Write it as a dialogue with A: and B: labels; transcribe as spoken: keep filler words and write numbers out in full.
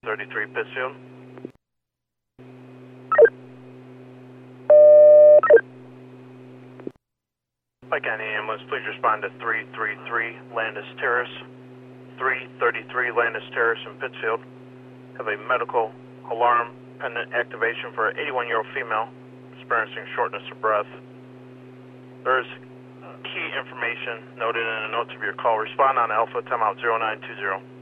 A: thirty-three Pittsfield. Pike County Ambulance, please respond to three thirty-three Landis Terrace. three thirty-three Landis Terrace in Pittsfield. Have a medical alarm pendant activation for an eighty-one-year-old female experiencing shortness of breath. There is key information noted in the notes of your call. Respond on Alpha, timeout zero nine two zero.